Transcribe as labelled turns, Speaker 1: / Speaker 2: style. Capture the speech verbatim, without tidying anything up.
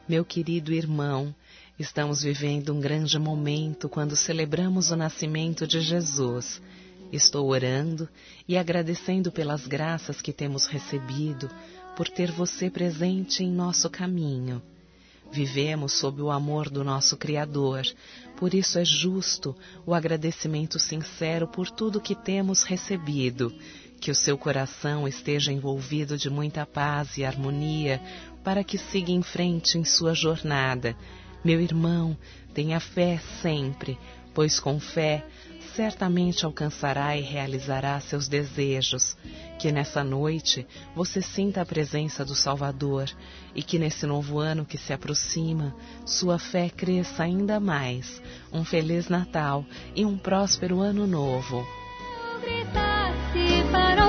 Speaker 1: Meu querido irmão, estamos vivendo um grande momento quando celebramos o nascimento de Jesus. Estou orando e agradecendo pelas graças que temos recebido, por ter você presente em nosso caminho. Vivemos sob o amor do nosso Criador, por isso é justo o agradecimento sincero por tudo que temos recebido. Que o seu coração esteja envolvido de muita paz e harmonia, para que siga em frente em sua jornada. Meu irmão, tenha fé sempre, pois com fé certamente alcançará e realizará seus desejos. Que nessa noite você sinta a presença do Salvador e que nesse novo ano que se aproxima, sua fé cresça ainda mais. Um Feliz Natal e um próspero Ano Novo.
Speaker 2: Para